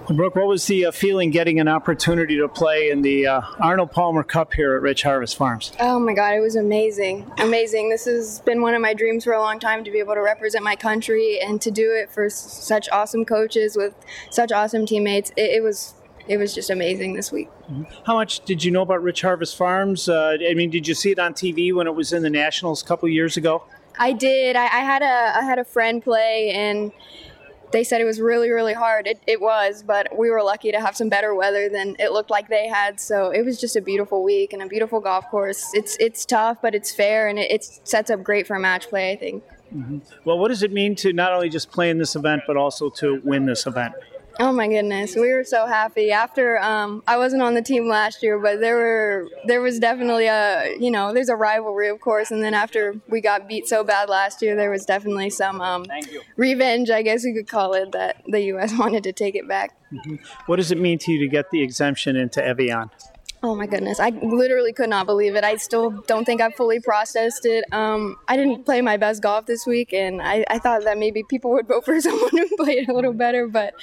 Brooke, what was the feeling getting an opportunity to play in the Arnold Palmer Cup here at Rich Harvest Farms? Oh my God, it was amazing. Amazing. This has been one of my dreams for a long time, to be able to represent my country and to do it for such awesome coaches with such awesome teammates. It was just amazing this week. How much did you know about Rich Harvest Farms? Did you see it on TV when it was in the Nationals a couple years ago? I did. I had a friend play, and they said it was really, really hard. It was, but we were lucky to have some better weather than it looked like they had. So it was just a beautiful week and a beautiful golf course. It's tough, but it's fair, and it sets up great for match play, I think. Mm-hmm. Well, what does it mean to not only just play in this event, but also to win this event? Oh my goodness, we were so happy. After I wasn't on the team last year, but there was definitely there's a rivalry, of course. And then after we got beat so bad last year, there was definitely some revenge, I guess you could call it, that the U.S. wanted to take it back. Mm-hmm. What does it mean to you to get the exemption into Evian? Oh my goodness, I literally could not believe it. I still don't think I've fully processed it. I didn't play my best golf this week, and I thought that maybe people would vote for someone who played a little better, but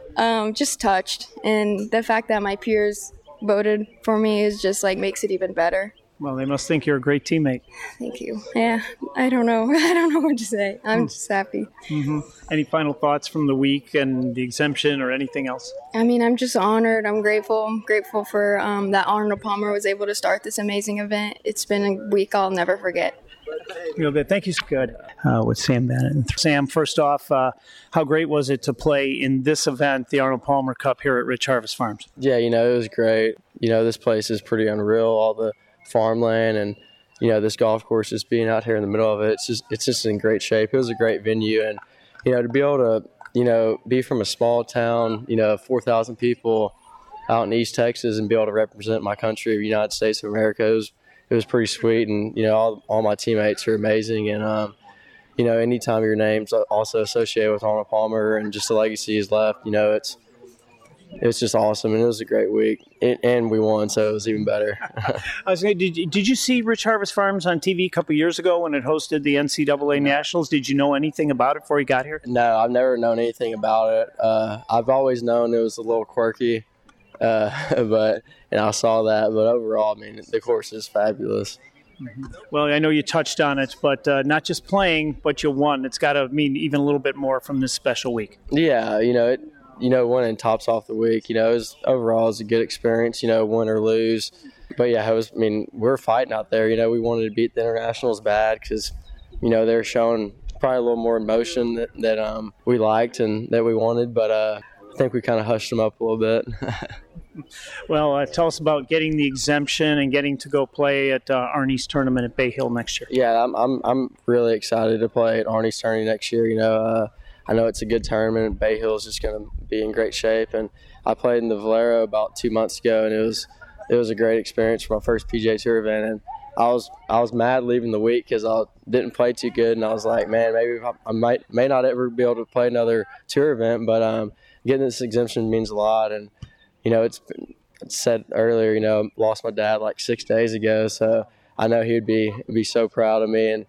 just touched. And the fact that my peers voted for me is just makes it even better. Well, they must think you're a great teammate. Thank you. Yeah, I don't know. I don't know what to say. I'm just happy. Mm-hmm. Any final thoughts from the week and the exemption or anything else? I'm just honored. I'm grateful. I'm grateful for that Arnold Palmer was able to start this amazing event. It's been a week I'll never forget. Real good. Thank you. Good. With Sam Bennett. Sam, first off, how great was it to play in this event, the Arnold Palmer Cup here at Rich Harvest Farms? Yeah, it was great. This place is pretty unreal. All the farmland and this golf course, just being out here in the middle of it, it's just in great shape. It was a great venue, and to be able to be from a small town, 4,000 people out in East Texas, and be able to represent my country, the United States of America, it was pretty sweet. And all my teammates are amazing, and anytime your name's also associated with Arnold Palmer and just the legacy he's left, it's just awesome, and it was a great week, and we won, so it was even better. Did you see Rich Harvest Farms on TV a couple years ago when it hosted the NCAA Nationals? Did you know anything about it before you got here? No, I've never known anything about it. I've always known it was a little quirky, and I saw that. But overall, the course is fabulous. Mm-hmm. Well, I know you touched on it, but not just playing, but you won. It's got to mean even a little bit more from this special week. Yeah, winning tops off the week. Overall, it was a good experience. Win or lose, but yeah, we're fighting out there. We wanted to beat the internationals bad because, they're showing probably a little more emotion that we liked and that we wanted, but I think we kind of hushed them up a little bit. Well, tell us about getting the exemption and getting to go play at Arnie's tournament at Bay Hill next year. Yeah, I'm really excited to play at Arnie's tournament next year. I know it's a good tournament. Bay Hill is just going to be in great shape, and I played in the Valero about 2 months ago, and it was a great experience for my first PGA Tour event. And I was mad leaving the week because I didn't play too good, and I was like, man, maybe I may not ever be able to play another tour event, but getting this exemption means a lot. And it's said earlier, lost my dad 6 days ago, so I know he'd be so proud of me. And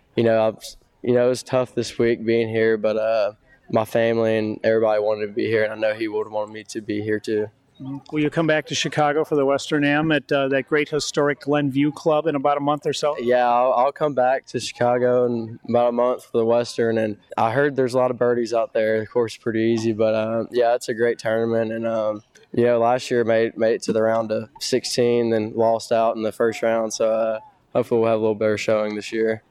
it was tough this week being here, but my family and everybody wanted to be here, and I know he would have wanted me to be here too. Will you come back to Chicago for the Western Am at that great historic Glenview Club in about a month or so? Yeah, I'll come back to Chicago in about a month for the Western, and I heard there's a lot of birdies out there. The course is pretty easy, but yeah, it's a great tournament, and last year made it to the round of 16, then lost out in the first round, so hopefully we'll have a little better showing this year.